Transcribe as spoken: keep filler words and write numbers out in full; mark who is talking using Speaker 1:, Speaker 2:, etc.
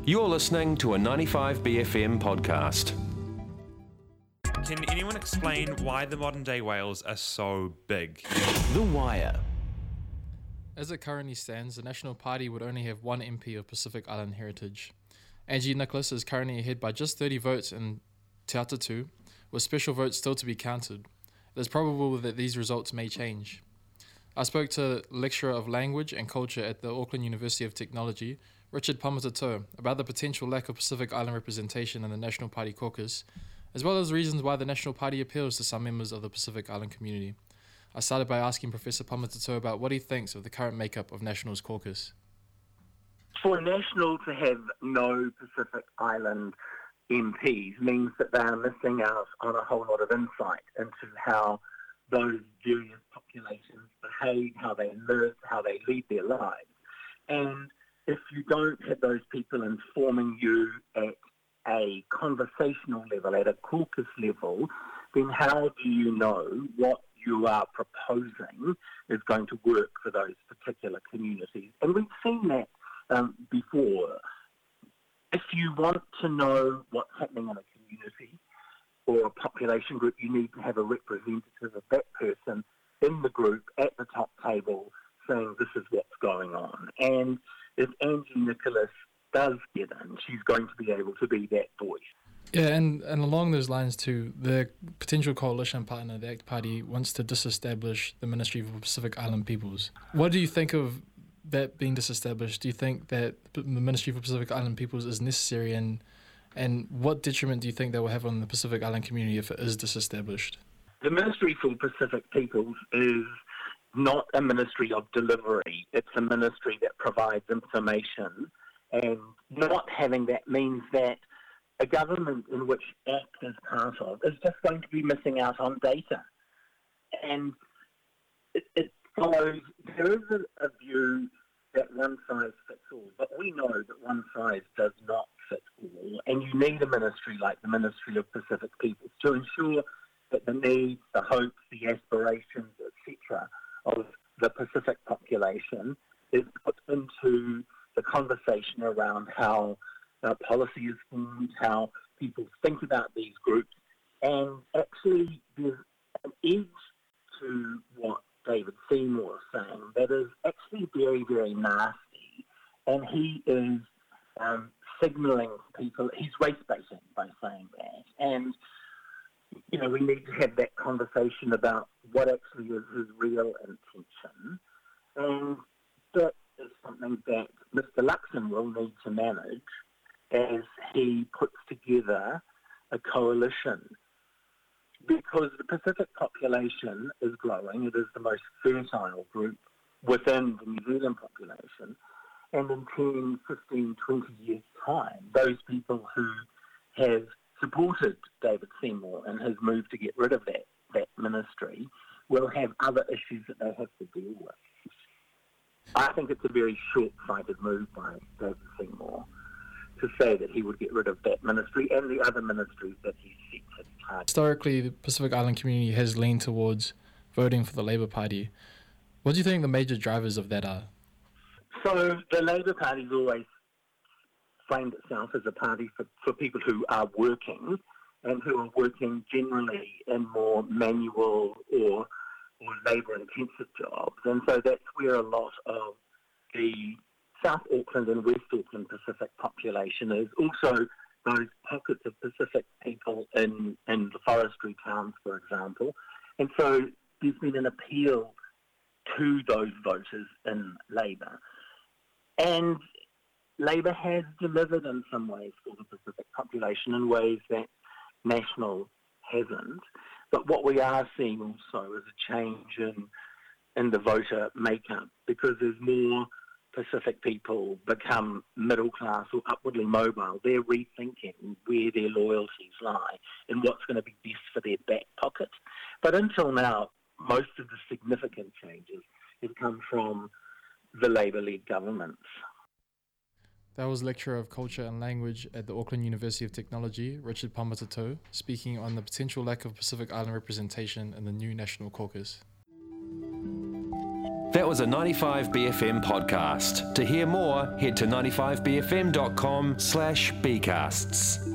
Speaker 1: You're listening to a ninety-five B F M podcast.
Speaker 2: Can anyone explain why the modern day whales are so big?
Speaker 1: The Wire.
Speaker 3: As it currently stands, the National Party would only have one M P of Pacific Island heritage. Angie Nicholas is currently ahead by just thirty votes in Te Atatu, with special votes still to be counted. It is probable that these results may change. I spoke to lecturer of language and culture at the Auckland University of Technology, Richard Pamatatoa, about the potential lack of Pacific Island representation in the National Party caucus, as well as reasons why the National Party appeals to some members of the Pacific Island community. I started by asking Professor Pamatatoa about what he thinks of the current makeup of National's caucus.
Speaker 4: For National to have no Pacific Island M Ps means that they are missing out on a whole lot of insight into how those various populations behave, how they live, how they lead their lives. And if you don't have those people informing you at a conversational level, at a caucus level, then how do you know what you are proposing is going to work for those particular communities? And we've seen that um, before. If you want to know what's happening in a community or a population group, you need to have a representative of that person in the group at the top table saying this is what's going on. And if Angie Nicholas does get in, she's going to be able to be that voice.
Speaker 3: Yeah, and, and along those lines too, the potential coalition partner, the ACT Party, wants to disestablish the Ministry for Pacific Island Peoples. What do you think of that being disestablished? Do you think that the Ministry for Pacific Island Peoples is necessary, and and what detriment do you think that will have on the Pacific Island community if it is disestablished?
Speaker 4: The Ministry for Pacific Peoples is not a ministry of delivery. It's a ministry that provides information, and not having that means that a government in which ACT is part of is just going to be missing out on data. And it, it follows, there is a, a view that one size fits all, but we know that one size does not fit all, and you need a ministry like the Ministry of Pacific Peoples to ensure that the needs, the hopes, the aspirations, et cetera of the Pacific population is put into the conversation around how uh, policy is formed, how people think about these groups, and actually there's an edge to what David Seymour is saying that is actually very, very nasty, and he is um, signalling people, he's race-baiting by saying that, and you know, we need to have that conversation about what actually is his real intention, and that is something that Mister Luxon will need to manage as he puts together a coalition, because the Pacific population is growing. It is the most fertile group within the New Zealand population, and in ten, fifteen, twenty years' time, those people who have supported David Seymour and his move to get rid of that, that ministry will have other issues that they have to deal with. I think it's a very short-sighted move by David Seymour to say that he would get rid of that ministry and the other ministries that he set as target.
Speaker 3: Historically, the Pacific Island community has leaned towards voting for the Labour Party. What do you think the major drivers of that are?
Speaker 4: So the Labour Party's always framed itself as a party for, for people who are working and who are working generally in more manual or, or labour-intensive jobs. And so that's where a lot of the South Auckland and West Auckland Pacific population is. Also those pockets of Pacific people in, in the forestry towns, for example. And so there's been an appeal to those voters in Labour. And Labour has delivered in some ways for the Pacific population in ways that National hasn't. But what we are seeing also is a change in, in the voter makeup, because there's more Pacific people become middle class or upwardly mobile. They're rethinking where their loyalties lie and what's going to be best for their back pocket. But until now, most of the significant changes have come from the Labour-led governments.
Speaker 3: That was Lecturer of Culture and Language at the Auckland University of Technology, Richard Pamatatoa, speaking on the potential lack of Pacific Island representation in the new National Caucus.
Speaker 1: That was a ninety-five B F M podcast. To hear more, head to ninety-five b f m dot com slash bcasts.